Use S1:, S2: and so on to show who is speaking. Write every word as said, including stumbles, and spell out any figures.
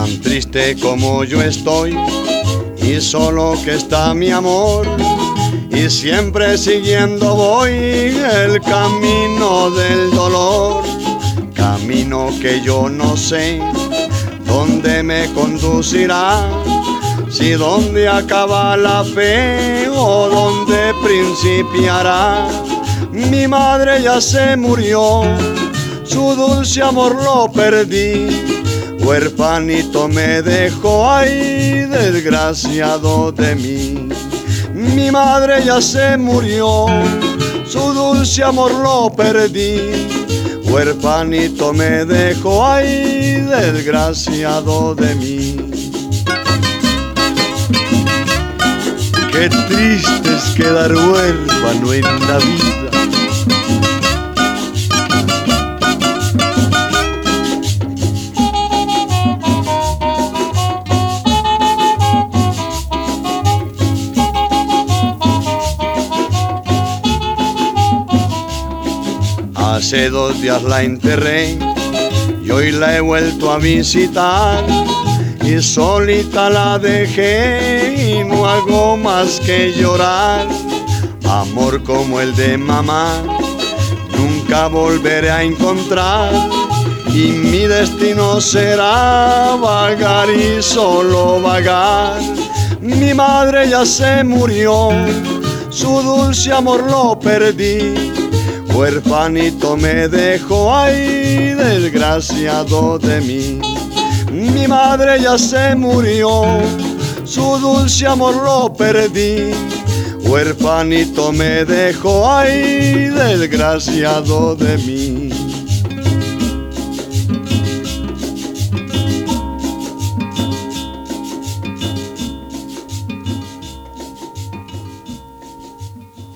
S1: tan triste como yo estoy, y solo que está mi amor, y siempre siguiendo voy el camino del dolor, camino que yo no sé dónde me conducirá, si dónde acaba la fe o dónde principiará. Mi madre ya se murió, su dulce amor lo perdí, huerfanito me dejó, ay, desgraciado de mí. Mi madre ya se murió, su dulce amor lo perdí, huerfanito me dejó, ay, desgraciado de mí. Qué triste es quedar huérfano en la vida. Hace dos días la enterré y hoy la he vuelto a visitar, y solita la dejé y no hago más que llorar. Amor como el de mamá nunca volveré a encontrar, y mi destino será vagar y solo vagar. Mi madre ya se murió, su dulce amor lo perdí, huerfanito me dejó, ay, desgraciado de mí. Mi madre ya se murió, su dulce amor lo perdí, huerfanito me dejó, ay, desgraciado de mí.